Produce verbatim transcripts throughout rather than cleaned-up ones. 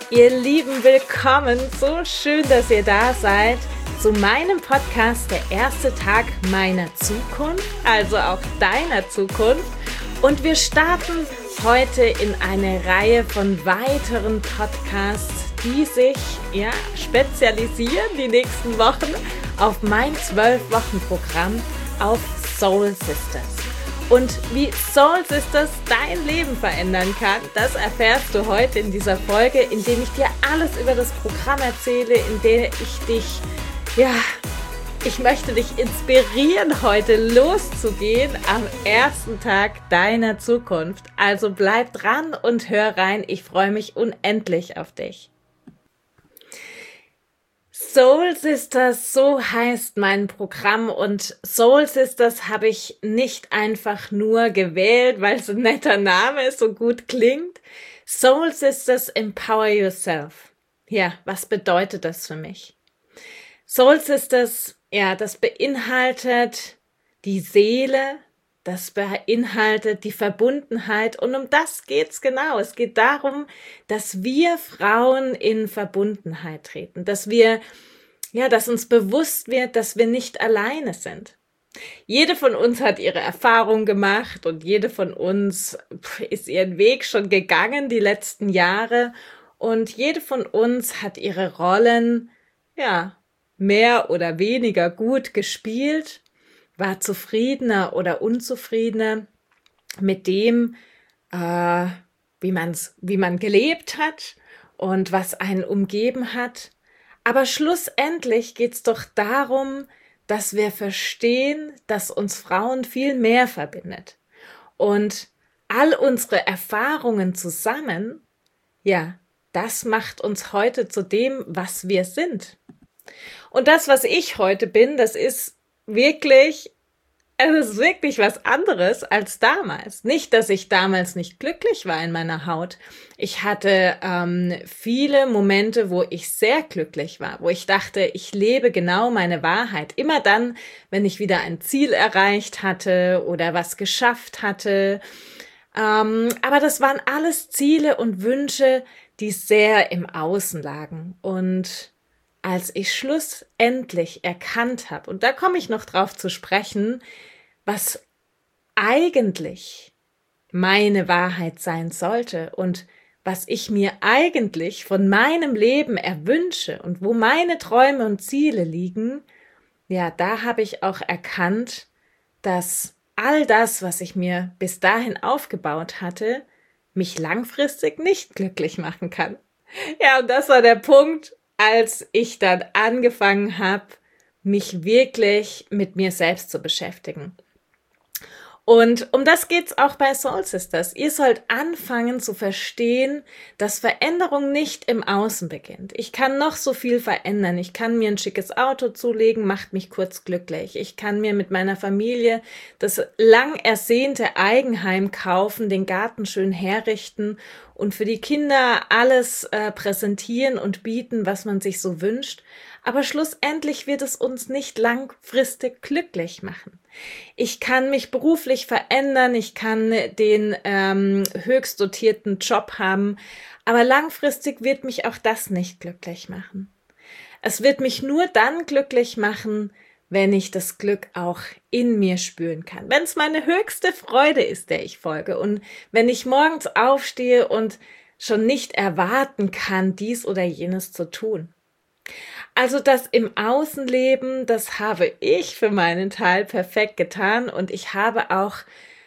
Ihr Lieben, willkommen. So schön, dass ihr da seid zu meinem Podcast Der erste Tag meiner Zukunft, also auch deiner Zukunft. Und wir starten heute in eine Reihe von weiteren Podcasts, die sich ja, spezialisieren die nächsten Wochen auf mein zwölf Wochen Programm auf Soul Sisters. Und wie Soul Sisters dein Leben verändern kann, das erfährst du heute in dieser Folge, in der ich dir alles über das Programm erzähle, in der ich dich, ja, ich möchte dich inspirieren, heute loszugehen am ersten Tag deiner Zukunft. Also bleib dran und hör rein, ich freue mich unendlich auf dich. Soul Sisters, so heißt mein Programm, und Soul Sisters habe ich nicht einfach nur gewählt, weil es ein netter Name ist, so gut klingt. Soul Sisters Empower Yourself. Ja, was bedeutet das für mich? Soul Sisters, ja, das beinhaltet die Seele, das beinhaltet die Verbundenheit, und um das geht's genau. Es geht darum, dass wir Frauen in Verbundenheit treten, dass wir, ja, dass uns bewusst wird, dass wir nicht alleine sind. Jede von uns hat ihre Erfahrung gemacht und jede von uns ist ihren Weg schon gegangen die letzten Jahre, und jede von uns hat ihre Rollen, ja, mehr oder weniger gut gespielt, war zufriedener oder unzufriedener mit dem, äh, wie man's, wie man gelebt hat und was einen umgeben hat. Aber schlussendlich geht's doch darum, dass wir verstehen, dass uns Frauen viel mehr verbindet. Und all unsere Erfahrungen zusammen, ja, das macht uns heute zu dem, was wir sind. Und das, was ich heute bin, das ist wirklich, es ist wirklich was anderes als damals. Nicht, dass ich damals nicht glücklich war in meiner Haut. Ich hatte ähm, viele Momente, wo ich sehr glücklich war, wo ich dachte, ich lebe genau meine Wahrheit. Immer dann, wenn ich wieder ein Ziel erreicht hatte oder was geschafft hatte. Ähm, aber das waren alles Ziele und Wünsche, die sehr im Außen lagen. Und als ich schlussendlich erkannt habe, und da komme ich noch drauf zu sprechen, was eigentlich meine Wahrheit sein sollte und was ich mir eigentlich von meinem Leben erwünsche und wo meine Träume und Ziele liegen, ja, da habe ich auch erkannt, dass all das, was ich mir bis dahin aufgebaut hatte, mich langfristig nicht glücklich machen kann. Ja, und das war der Punkt, als ich dann angefangen habe, mich wirklich mit mir selbst zu beschäftigen. Und um das geht's auch bei Soul Sisters. Ihr sollt anfangen zu verstehen, dass Veränderung nicht im Außen beginnt. Ich kann noch so viel verändern. Ich kann mir ein schickes Auto zulegen, macht mich kurz glücklich. Ich kann mir mit meiner Familie das lang ersehnte Eigenheim kaufen, den Garten schön herrichten und für die Kinder alles äh, präsentieren und bieten, was man sich so wünscht. Aber schlussendlich wird es uns nicht langfristig glücklich machen. Ich kann mich beruflich verändern, ich kann den ähm, höchst dotierten Job haben, aber langfristig wird mich auch das nicht glücklich machen. Es wird mich nur dann glücklich machen, wenn ich das Glück auch in mir spüren kann. Wenn es meine höchste Freude ist, der ich folge, und wenn ich morgens aufstehe und schon nicht erwarten kann, dies oder jenes zu tun. Also das im Außenleben, das habe ich für meinen Teil perfekt getan, und ich habe auch,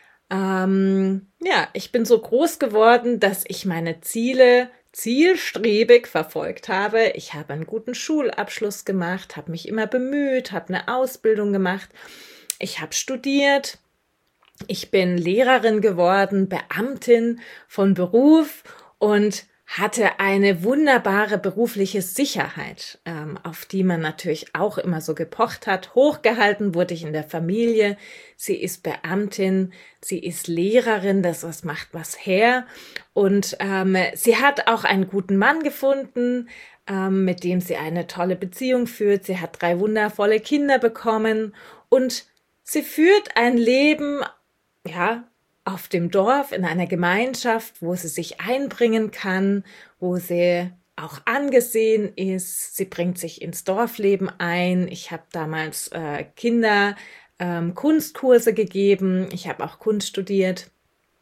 ähm, ja, ich bin so groß geworden, dass ich meine Ziele zielstrebig verfolgt habe. Ich habe einen guten Schulabschluss gemacht, habe mich immer bemüht, habe eine Ausbildung gemacht, ich habe studiert, ich bin Lehrerin geworden, Beamtin von Beruf und hatte eine wunderbare berufliche Sicherheit, ähm, auf die man natürlich auch immer so gepocht hat. Hochgehalten wurde ich in der Familie. Sie ist Beamtin, sie ist Lehrerin, das was macht was her. Und ähm, sie hat auch einen guten Mann gefunden, ähm, mit dem sie eine tolle Beziehung führt. Sie hat drei wundervolle Kinder bekommen und sie führt ein Leben, ja, auf dem Dorf, in einer Gemeinschaft, wo sie sich einbringen kann, wo sie auch angesehen ist. Sie bringt sich ins Dorfleben ein. Ich habe damals äh, Kinder ähm, Kunstkurse gegeben. Ich habe auch Kunst studiert.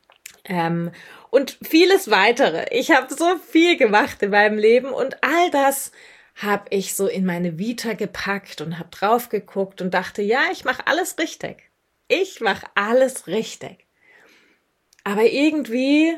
Ähm, und vieles weitere. Ich habe so viel gemacht in meinem Leben und all das habe ich so in meine Vita gepackt und habe drauf geguckt und dachte, ja, ich mache alles richtig. Ich mache alles richtig. Aber irgendwie,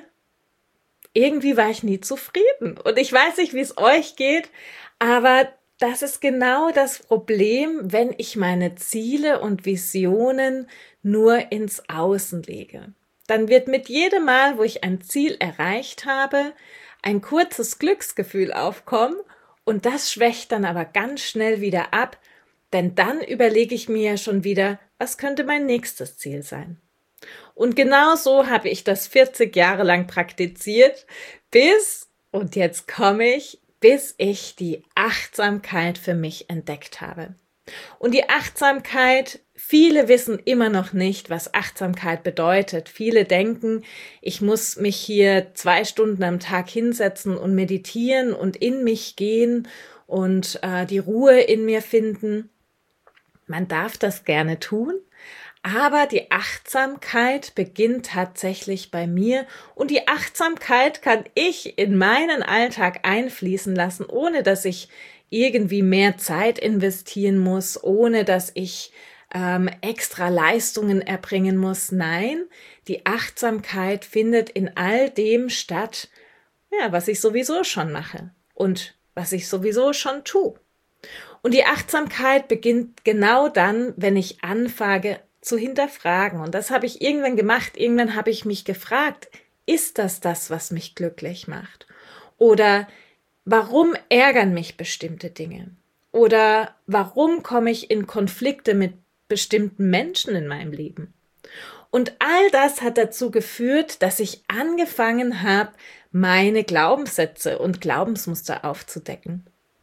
irgendwie war ich nie zufrieden. Und ich weiß nicht, wie es euch geht, aber das ist genau das Problem, wenn ich meine Ziele und Visionen nur ins Außen lege. Dann wird mit jedem Mal, wo ich ein Ziel erreicht habe, ein kurzes Glücksgefühl aufkommen und das schwächt dann aber ganz schnell wieder ab, denn dann überlege ich mir ja schon wieder, was könnte mein nächstes Ziel sein. Und genau so habe ich das vierzig Jahre lang praktiziert, bis, und jetzt komme ich, bis ich die Achtsamkeit für mich entdeckt habe. Und die Achtsamkeit, viele wissen immer noch nicht, was Achtsamkeit bedeutet. Viele denken, ich muss mich hier zwei Stunden am Tag hinsetzen und meditieren und in mich gehen und äh, die Ruhe in mir finden. Man darf das gerne tun, aber die Achtsamkeit beginnt tatsächlich bei mir und die Achtsamkeit kann ich in meinen Alltag einfließen lassen, ohne dass ich irgendwie mehr Zeit investieren muss, ohne dass ich ähm, extra Leistungen erbringen muss. Nein, die Achtsamkeit findet in all dem statt, ja, was ich sowieso schon mache und was ich sowieso schon tue. Und die Achtsamkeit beginnt genau dann, wenn ich anfange zu hinterfragen. Und das habe ich irgendwann gemacht. Irgendwann habe ich mich gefragt, ist das das, was mich glücklich macht? Oder warum ärgern mich bestimmte Dinge? Oder warum komme ich in Konflikte mit bestimmten Menschen in meinem Leben? Und all das hat dazu geführt, dass ich angefangen habe, meine Glaubenssätze und Glaubensmuster aufzudecken.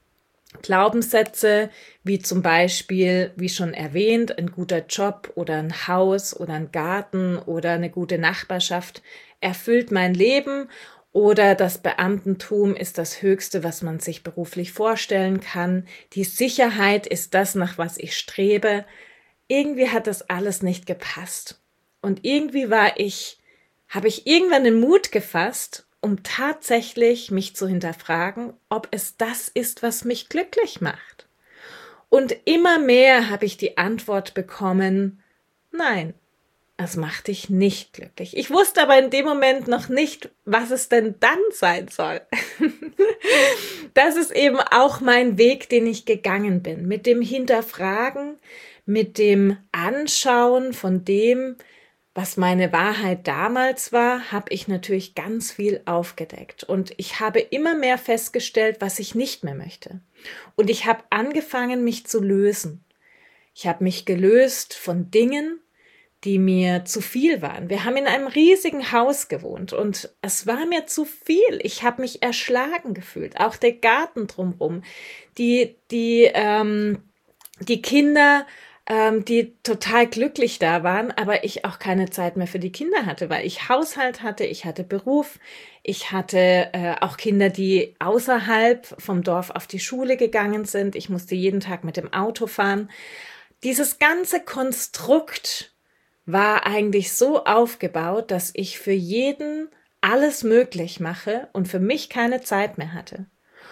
Glaubenssätze wie zum Beispiel, wie schon erwähnt, ein guter Job oder ein Haus oder ein Garten oder eine gute Nachbarschaft erfüllt mein Leben. Oder das Beamtentum ist das Höchste, was man sich beruflich vorstellen kann. Die Sicherheit ist das, nach was ich strebe. Irgendwie hat das alles nicht gepasst. Und irgendwie war ich, habe ich irgendwann den Mut gefasst, um tatsächlich mich zu hinterfragen, ob es das ist, was mich glücklich macht. Und immer mehr habe ich die Antwort bekommen, nein. Es macht dich nicht glücklich. Ich wusste aber in dem Moment noch nicht, was es denn dann sein soll. Das ist eben auch mein Weg, den ich gegangen bin. Mit dem Hinterfragen, mit dem Anschauen von dem, was meine Wahrheit damals war, habe ich natürlich ganz viel aufgedeckt. Und ich habe immer mehr festgestellt, was ich nicht mehr möchte. Und ich habe angefangen, mich zu lösen. Ich habe mich gelöst von Dingen, die mir zu viel waren. Wir haben in einem riesigen Haus gewohnt und es war mir zu viel. Ich habe mich erschlagen gefühlt. Auch der Garten drumherum, die die ähm, die Kinder, ähm, die total glücklich da waren, aber ich auch keine Zeit mehr für die Kinder hatte, weil ich Haushalt hatte, ich hatte Beruf, ich hatte äh, auch Kinder, die außerhalb vom Dorf auf die Schule gegangen sind. Ich musste jeden Tag mit dem Auto fahren. Dieses ganze Konstrukt war eigentlich so aufgebaut, dass ich für jeden alles möglich mache und für mich keine Zeit mehr hatte.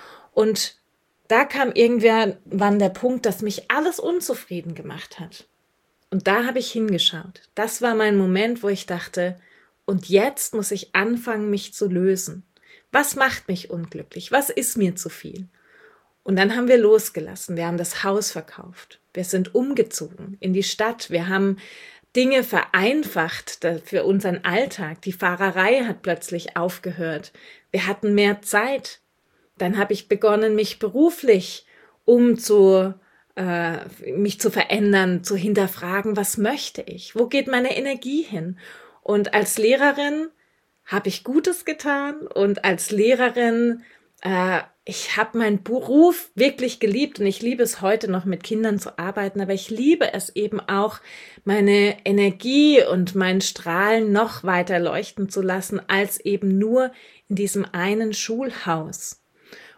Und da kam irgendwann der Punkt, dass mich alles unzufrieden gemacht hat. Und da habe ich hingeschaut. Das war mein Moment, wo ich dachte, und jetzt muss ich anfangen, mich zu lösen. Was macht mich unglücklich? Was ist mir zu viel? Und dann haben wir losgelassen. Wir haben das Haus verkauft. Wir sind umgezogen in die Stadt. Wir haben Dinge vereinfacht für unseren Alltag. Die Fahrerei hat plötzlich aufgehört. Wir hatten mehr Zeit. Dann habe ich begonnen, mich beruflich um zu, äh, mich zu verändern, zu hinterfragen, was möchte ich? Wo geht meine Energie hin? Und als Lehrerin habe ich Gutes getan und als Lehrerin äh, ich habe meinen Beruf wirklich geliebt und ich liebe es heute noch mit Kindern zu arbeiten, aber ich liebe es eben auch, meine Energie und mein Strahlen noch weiter leuchten zu lassen, als eben nur in diesem einen Schulhaus.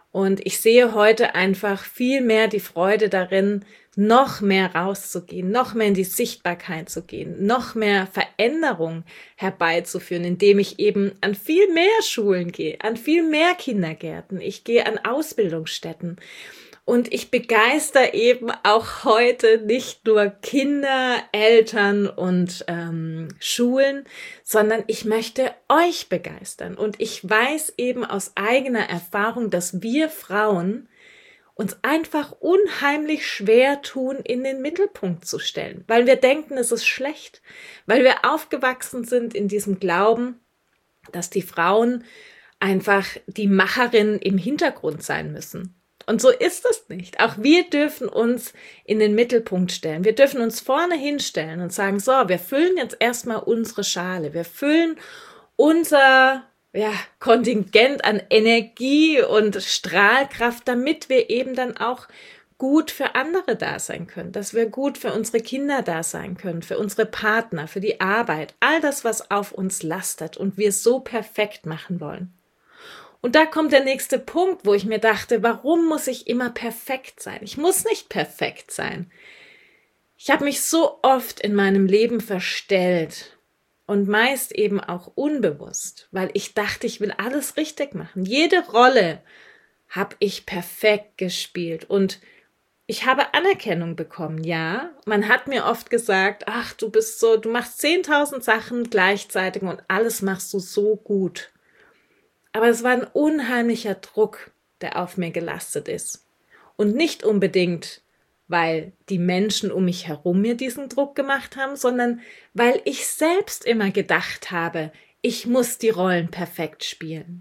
Und ich sehe heute einfach viel mehr die Freude darin, noch mehr rauszugehen, noch mehr in die Sichtbarkeit zu gehen, noch mehr Veränderung herbeizuführen, indem ich eben an viel mehr Schulen gehe, an viel mehr Kindergärten. Ich gehe an Ausbildungsstätten. Und ich begeister eben auch heute nicht nur Kinder, Eltern und ähm, Schulen, sondern ich möchte euch begeistern. Und ich weiß eben aus eigener Erfahrung, dass wir Frauen uns einfach unheimlich schwer tun, in den Mittelpunkt zu stellen, weil wir denken, es ist schlecht, weil wir aufgewachsen sind in diesem Glauben, dass die Frauen einfach die Macherin im Hintergrund sein müssen. Und so ist es nicht. Auch wir dürfen uns in den Mittelpunkt stellen. Wir dürfen uns vorne hinstellen und sagen, so, wir füllen jetzt erstmal unsere Schale. Wir füllen unser ja, Kontingent an Energie und Strahlkraft, damit wir eben dann auch gut für andere da sein können, dass wir gut für unsere Kinder da sein können, für unsere Partner, für die Arbeit, all das, was auf uns lastet und wir so perfekt machen wollen. Und da kommt der nächste Punkt, wo ich mir dachte, warum muss ich immer perfekt sein? Ich muss nicht perfekt sein. Ich habe mich so oft in meinem Leben verstellt und meist eben auch unbewusst, weil ich dachte, ich will alles richtig machen. Jede Rolle habe ich perfekt gespielt und ich habe Anerkennung bekommen, ja. Man hat mir oft gesagt, ach, du bist so, du machst zehntausend Sachen gleichzeitig und alles machst du so gut. Aber es war ein unheimlicher Druck, der auf mir gelastet ist. Und nicht unbedingt, weil die Menschen um mich herum mir diesen Druck gemacht haben, sondern weil ich selbst immer gedacht habe, ich muss die Rollen perfekt spielen.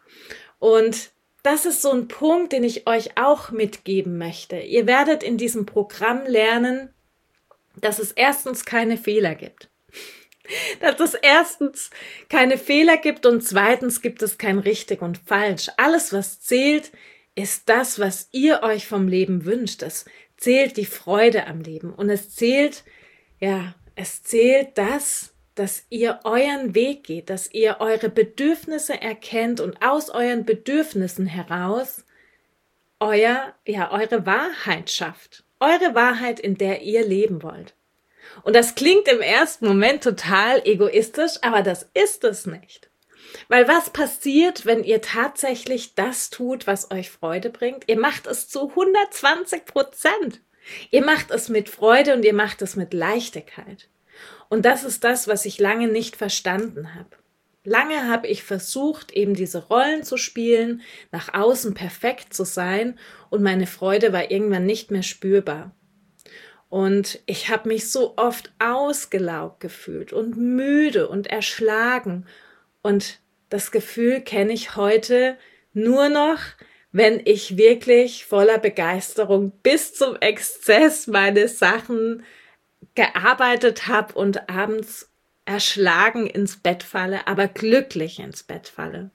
Und das ist so ein Punkt, den ich euch auch mitgeben möchte. Ihr werdet in diesem Programm lernen, dass es erstens keine Fehler gibt. Dass es erstens keine Fehler gibt und zweitens gibt es kein richtig und falsch. Alles, was zählt, ist das, was ihr euch vom Leben wünscht. Es zählt die Freude am Leben und es zählt, ja, es zählt das, dass ihr euren Weg geht, dass ihr eure Bedürfnisse erkennt und aus euren Bedürfnissen heraus euer, ja, eure Wahrheit schafft. Eure Wahrheit, in der ihr leben wollt. Und das klingt im ersten Moment total egoistisch, aber das ist es nicht. Weil was passiert, wenn ihr tatsächlich das tut, was euch Freude bringt? Ihr macht es zu hundertzwanzig Prozent. Ihr macht es mit Freude und ihr macht es mit Leichtigkeit. Und das ist das, was ich lange nicht verstanden habe. Lange habe ich versucht, eben diese Rollen zu spielen, nach außen perfekt zu sein und meine Freude war irgendwann nicht mehr spürbar. Und ich habe mich so oft ausgelaugt gefühlt und müde und erschlagen. Und das Gefühl kenne ich heute nur noch, wenn ich wirklich voller Begeisterung bis zum Exzess meine Sachen gearbeitet habe und abends erschlagen ins Bett falle, aber glücklich ins Bett falle.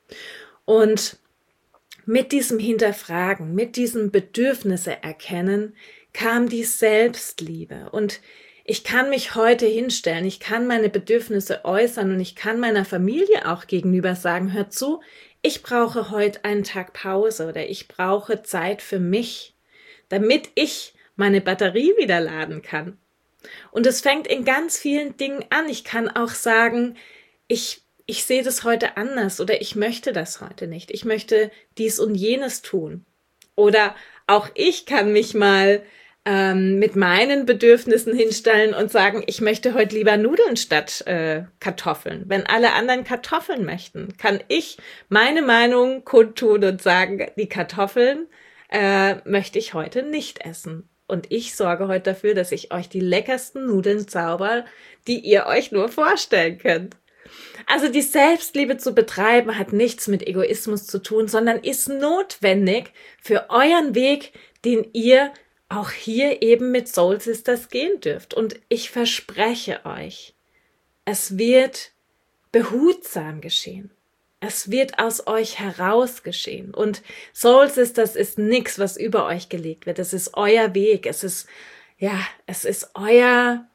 Und mit diesem Hinterfragen, mit diesem Bedürfnisse erkennen, kam die Selbstliebe und ich kann mich heute hinstellen, ich kann meine Bedürfnisse äußern und ich kann meiner Familie auch gegenüber sagen, hör zu, ich brauche heute einen Tag Pause oder ich brauche Zeit für mich, damit ich meine Batterie wieder laden kann. Und es fängt in ganz vielen Dingen an. Ich kann auch sagen, ich, ich sehe das heute anders oder ich möchte das heute nicht. Ich möchte dies und jenes tun. Oder auch ich kann mich mal mit meinen Bedürfnissen hinstellen und sagen, ich möchte heute lieber Nudeln statt äh, Kartoffeln. Wenn alle anderen Kartoffeln möchten, kann ich meine Meinung kundtun und sagen, die Kartoffeln äh, möchte ich heute nicht essen. Und ich sorge heute dafür, dass ich euch die leckersten Nudeln zauber, die ihr euch nur vorstellen könnt. Also die Selbstliebe zu betreiben hat nichts mit Egoismus zu tun, sondern ist notwendig für euren Weg, den ihr auch hier eben mit Soul Sisters gehen dürft. Und ich verspreche euch, es wird behutsam geschehen. Es wird aus euch heraus geschehen. Und Soul Sisters ist nichts, was über euch gelegt wird. Es ist euer Weg. Es ist, ja, es ist euer,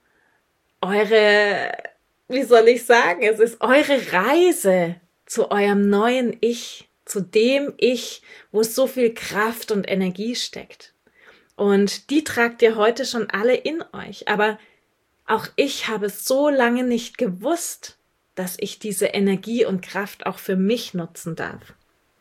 eure, wie soll ich sagen, es ist eure Reise zu eurem neuen Ich, zu dem Ich, wo so viel Kraft und Energie steckt. Und die tragt ihr heute schon alle in euch. Aber auch ich habe so lange nicht gewusst, dass ich diese Energie und Kraft auch für mich nutzen darf.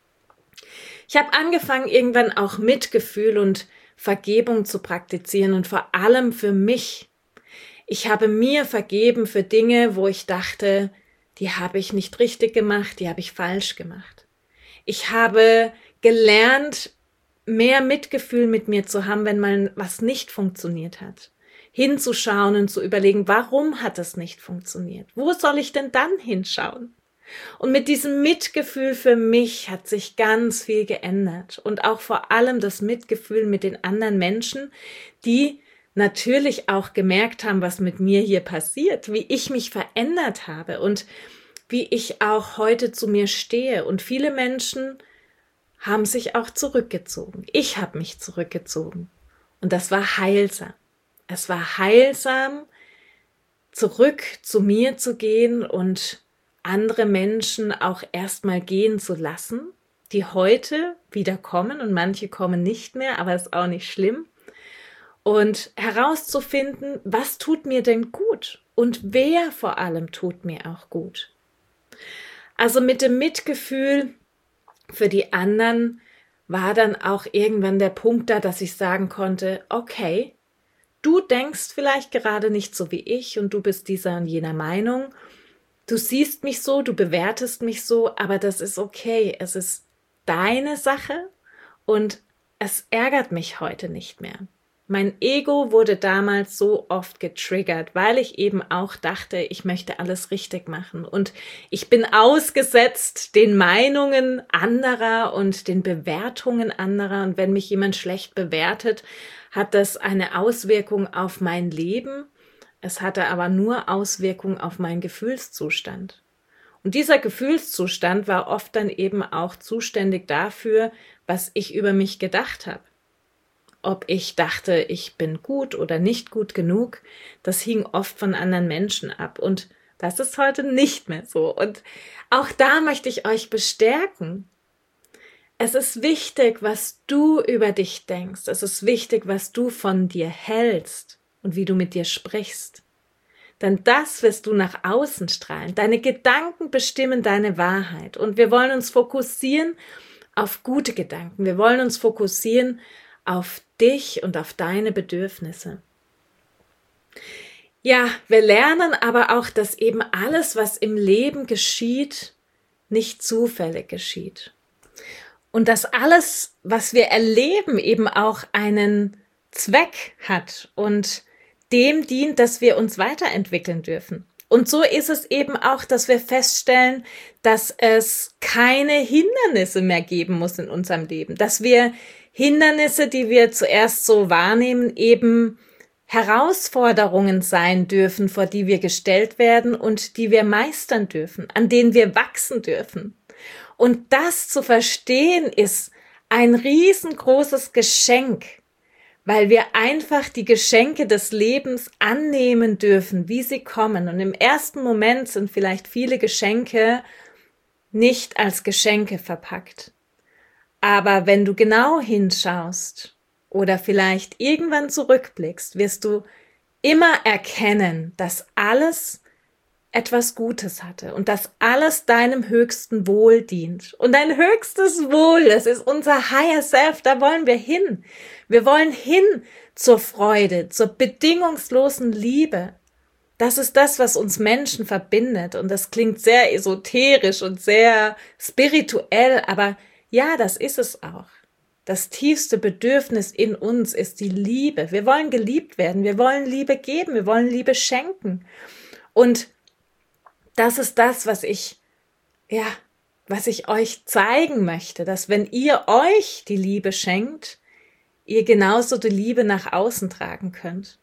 Ich habe angefangen, irgendwann auch Mitgefühl und Vergebung zu praktizieren und vor allem für mich. Ich habe mir vergeben für Dinge, wo ich dachte, die habe ich nicht richtig gemacht, die habe ich falsch gemacht. Ich habe gelernt, mehr Mitgefühl mit mir zu haben, wenn mal was nicht funktioniert hat. Hinzuschauen und zu überlegen, warum hat es nicht funktioniert? Wo soll ich denn dann hinschauen? Und mit diesem Mitgefühl für mich hat sich ganz viel geändert. Und auch vor allem das Mitgefühl mit den anderen Menschen, die natürlich auch gemerkt haben, was mit mir hier passiert, wie ich mich verändert habe und wie ich auch heute zu mir stehe. Und viele Menschen haben sich auch zurückgezogen. Ich habe mich zurückgezogen. Und das war heilsam. Es war heilsam, zurück zu mir zu gehen und andere Menschen auch erstmal gehen zu lassen, die heute wieder kommen und manche kommen nicht mehr, aber ist auch nicht schlimm. Und herauszufinden, was tut mir denn gut und wer vor allem tut mir auch gut. Also mit dem Mitgefühl für die anderen war dann auch irgendwann der Punkt da, dass ich sagen konnte, okay, du denkst vielleicht gerade nicht so wie ich und du bist dieser und jener Meinung. Du siehst mich so, du bewertest mich so, aber das ist okay. Es ist deine Sache und es ärgert mich heute nicht mehr. Mein Ego wurde damals so oft getriggert, weil ich eben auch dachte, ich möchte alles richtig machen. Und ich bin ausgesetzt den Meinungen anderer und den Bewertungen anderer. Und wenn mich jemand schlecht bewertet, hat das eine Auswirkung auf mein Leben. Es hatte aber nur Auswirkungen auf meinen Gefühlszustand. Und dieser Gefühlszustand war oft dann eben auch zuständig dafür, was ich über mich gedacht habe. Ob ich dachte, ich bin gut oder nicht gut genug, das hing oft von anderen Menschen ab. Und das ist heute nicht mehr so. Und auch da möchte ich euch bestärken. Es ist wichtig, was du über dich denkst. Es ist wichtig, was du von dir hältst und wie du mit dir sprichst. Denn das wirst du nach außen strahlen. Deine Gedanken bestimmen deine Wahrheit. Und wir wollen uns fokussieren auf gute Gedanken. Wir wollen uns fokussieren auf dich und auf deine Bedürfnisse. Ja, wir lernen aber auch, dass eben alles, was im Leben geschieht, nicht zufällig geschieht. Und dass alles, was wir erleben, eben auch einen Zweck hat und dem dient, dass wir uns weiterentwickeln dürfen. Und so ist es eben auch, dass wir feststellen, dass es keine Hindernisse mehr geben muss in unserem Leben, dass wir Hindernisse, die wir zuerst so wahrnehmen, eben Herausforderungen sein dürfen, vor die wir gestellt werden und die wir meistern dürfen, an denen wir wachsen dürfen. Und das zu verstehen ist ein riesengroßes Geschenk, weil wir einfach die Geschenke des Lebens annehmen dürfen, wie sie kommen. Und im ersten Moment sind vielleicht viele Geschenke nicht als Geschenke verpackt. Aber wenn du genau hinschaust oder vielleicht irgendwann zurückblickst, wirst du immer erkennen, dass alles etwas Gutes hatte und dass alles deinem höchsten Wohl dient. Und dein höchstes Wohl, das ist unser Higher Self, da wollen wir hin. Wir wollen hin zur Freude, zur bedingungslosen Liebe. Das ist das, was uns Menschen verbindet. Und das klingt sehr esoterisch und sehr spirituell, aber ja, das ist es auch. Das tiefste Bedürfnis in uns ist die Liebe. Wir wollen geliebt werden, wir wollen Liebe geben, wir wollen Liebe schenken. Und das ist das, was ich, ja, was ich euch zeigen möchte, dass wenn ihr euch die Liebe schenkt, ihr genauso die Liebe nach außen tragen könnt.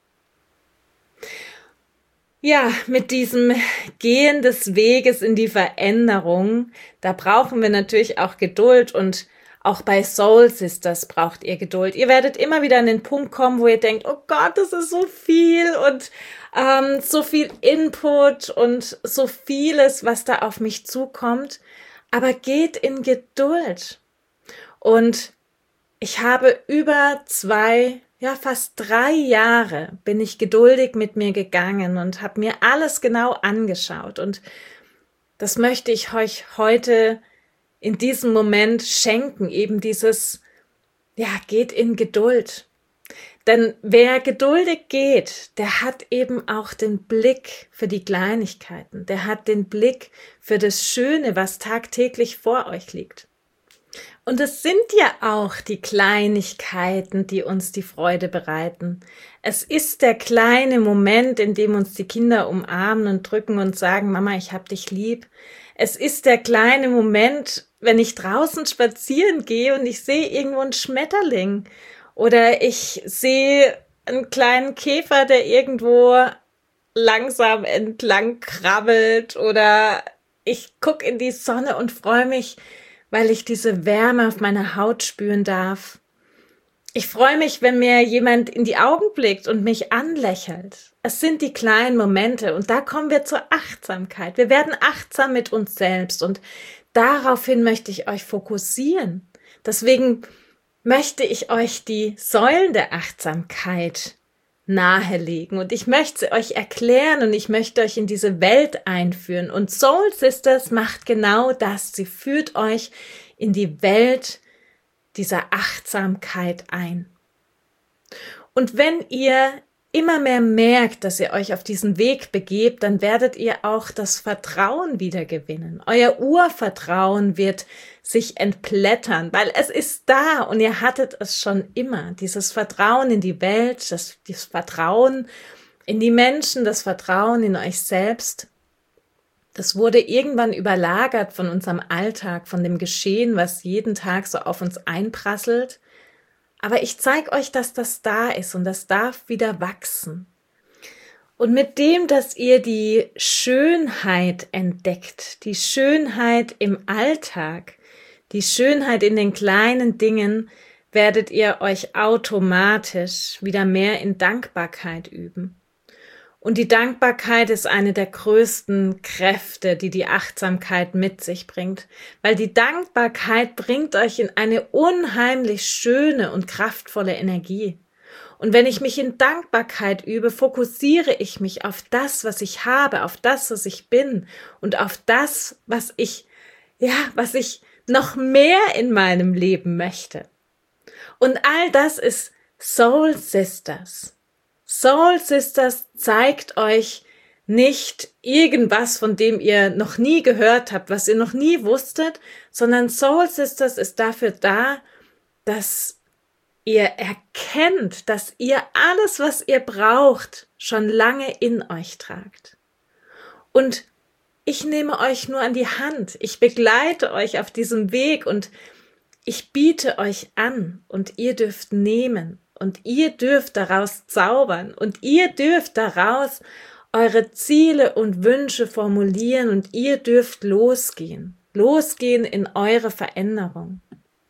Ja, mit diesem Gehen des Weges in die Veränderung, da brauchen wir natürlich auch Geduld und auch bei Soul Sisters braucht ihr Geduld. Ihr werdet immer wieder an den Punkt kommen, wo ihr denkt, oh Gott, das ist so viel und ähm, so viel Input und so vieles, was da auf mich zukommt. aber geht in Geduld. Und ich habe über zwei, ja fast drei Jahre bin ich geduldig mit mir gegangen und habe mir alles genau angeschaut. Und das möchte ich euch heute in diesem Moment schenken, eben dieses, ja, geht in Geduld. Denn wer geduldig geht, der hat eben auch den Blick für die Kleinigkeiten, der hat den Blick für das Schöne, was tagtäglich vor euch liegt. Und es sind ja auch die Kleinigkeiten, die uns die Freude bereiten. Es ist der kleine Moment, in dem uns die Kinder umarmen und drücken und sagen, Mama, ich hab dich lieb. Es ist der kleine Moment, wenn ich draußen spazieren gehe und ich sehe irgendwo einen Schmetterling oder ich sehe einen kleinen Käfer, der irgendwo langsam entlang krabbelt oder ich gucke in die Sonne und freue mich, weil ich diese Wärme auf meiner Haut spüren darf. Ich freue mich, wenn mir jemand in die Augen blickt und mich anlächelt. Es sind die kleinen Momente und da kommen wir zur Achtsamkeit. Wir werden achtsam mit uns selbst und daraufhin möchte ich euch fokussieren. Deswegen möchte ich euch die Säulen der Achtsamkeit nahelegen und ich möchte sie euch erklären und ich möchte euch in diese Welt einführen. Und Soul Sisters macht genau das. Sie führt euch in die Welt dieser Achtsamkeit ein. Und wenn ihr immer mehr merkt, dass ihr euch auf diesen Weg begebt, dann werdet ihr auch das Vertrauen wieder gewinnen. Euer Urvertrauen wird sich entblättern, weil es ist da und ihr hattet es schon immer. Dieses Vertrauen in die Welt, das, das Vertrauen in die Menschen, das Vertrauen in euch selbst. Das wurde irgendwann überlagert von unserem Alltag, von dem Geschehen, was jeden Tag so auf uns einprasselt. Aber ich zeige euch, dass das da ist und das darf wieder wachsen. Und mit dem, dass ihr die Schönheit entdeckt, die Schönheit im Alltag, die Schönheit in den kleinen Dingen, werdet ihr euch automatisch wieder mehr in Dankbarkeit üben. Und die Dankbarkeit ist eine der größten Kräfte, die die Achtsamkeit mit sich bringt, weil die Dankbarkeit bringt euch in eine unheimlich schöne und kraftvolle Energie. Und wenn ich mich in Dankbarkeit übe, fokussiere ich mich auf das, was ich habe, auf das, was ich bin und auf das, was ich, ja, was ich noch mehr in meinem Leben möchte. Und all das ist Soul Sisters. Soul Sisters zeigt euch nicht irgendwas, von dem ihr noch nie gehört habt, was ihr noch nie wusstet, sondern Soul Sisters ist dafür da, dass ihr erkennt, dass ihr alles, was ihr braucht, schon lange in euch tragt. Und ich nehme euch nur an die Hand, ich begleite euch auf diesem Weg und ich biete euch an und ihr dürft nehmen. Und ihr dürft daraus zaubern und ihr dürft daraus eure Ziele und Wünsche formulieren und ihr dürft losgehen, losgehen in eure Veränderung.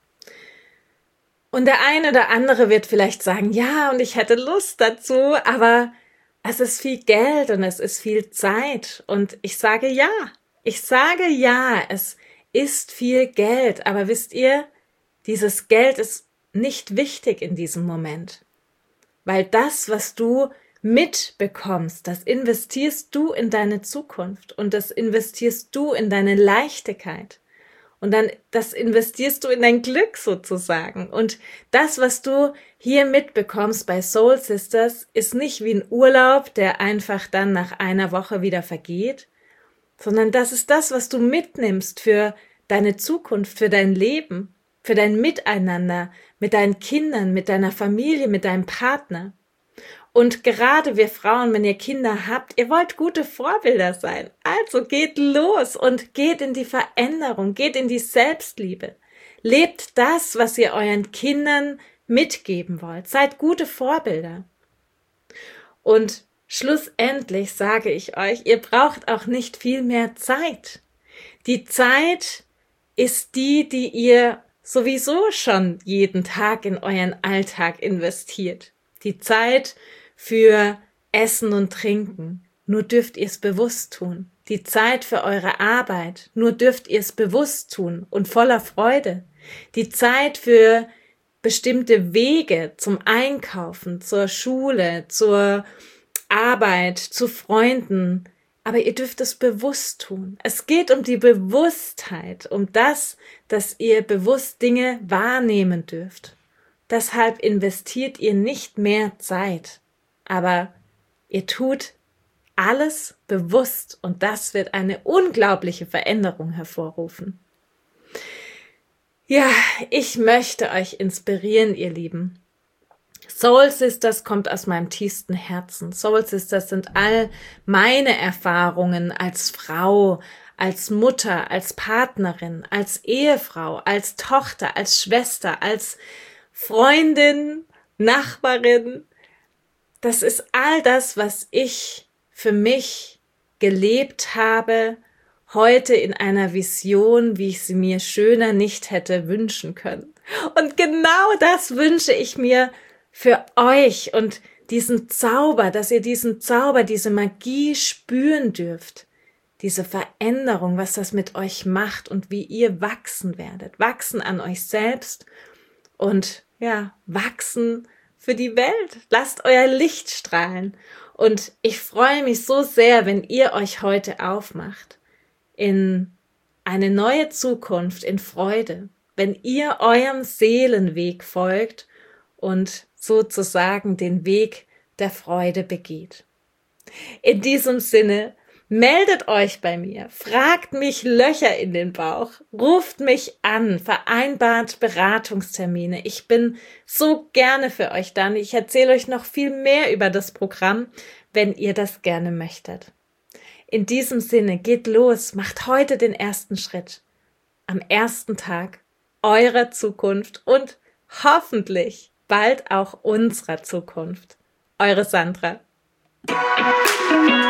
Und der eine oder andere wird vielleicht sagen, ja, und ich hätte Lust dazu, aber es ist viel Geld und es ist viel Zeit. Und ich sage ja, ich sage ja, es ist viel Geld, aber wisst ihr, dieses Geld ist nicht wichtig in diesem Moment, weil das, was du mitbekommst, das investierst du in deine Zukunft und das investierst du in deine Leichtigkeit und dann das investierst du in dein Glück sozusagen und das, was du hier mitbekommst bei Soul Sisters, ist nicht wie ein Urlaub, der einfach dann nach einer Woche wieder vergeht, sondern das ist das, was du mitnimmst für deine Zukunft, für dein Leben, für dein Miteinander, mit deinen Kindern, mit deiner Familie, mit deinem Partner. Und gerade wir Frauen, wenn ihr Kinder habt, ihr wollt gute Vorbilder sein. Also geht los und geht in die Veränderung, geht in die Selbstliebe. Lebt das, was ihr euren Kindern mitgeben wollt. Seid gute Vorbilder. Und schlussendlich sage ich euch, ihr braucht auch nicht viel mehr Zeit. Die Zeit ist die, die ihr sowieso schon jeden Tag in euren Alltag investiert. Die Zeit für Essen und Trinken. nur dürft ihr es bewusst tun. Die Zeit für eure Arbeit, nur dürft ihr es bewusst tun und voller Freude. Die Zeit für bestimmte Wege zum Einkaufen, zur Schule, zur Arbeit, zu Freunden, aber ihr dürft es bewusst tun. Es geht um die Bewusstheit, um das, dass ihr bewusst Dinge wahrnehmen dürft. Deshalb investiert ihr nicht mehr Zeit, aber ihr tut alles bewusst und das wird eine unglaubliche Veränderung hervorrufen. Ja, ich möchte euch inspirieren, ihr Lieben. Soul Sisters kommt aus meinem tiefsten Herzen. Soul Sisters sind all meine Erfahrungen als Frau, als Mutter, als Partnerin, als Ehefrau, als Tochter, als Schwester, als Freundin, Nachbarin. Das ist all das, was ich für mich gelebt habe, heute in einer Vision, wie ich sie mir schöner nicht hätte wünschen können. Und genau das wünsche ich mir für euch und diesen Zauber, dass ihr diesen Zauber, diese Magie spüren dürft. Diese Veränderung, was das mit euch macht und wie ihr wachsen werdet. Wachsen an euch selbst und ja, wachsen für die Welt. Lasst euer Licht strahlen. Und ich freue mich so sehr, wenn ihr euch heute aufmacht in eine neue Zukunft, in Freude, wenn ihr eurem Seelenweg folgt und sozusagen den Weg der Freude begeht. In diesem Sinne, meldet euch bei mir, fragt mich Löcher in den Bauch, ruft mich an, vereinbart Beratungstermine. Ich bin so gerne für euch da und ich erzähle euch noch viel mehr über das Programm, wenn ihr das gerne möchtet. In diesem Sinne, geht los, macht heute den ersten Schritt. Am ersten Tag eurer Zukunft und hoffentlich bald auch unserer Zukunft. Eure Sandra.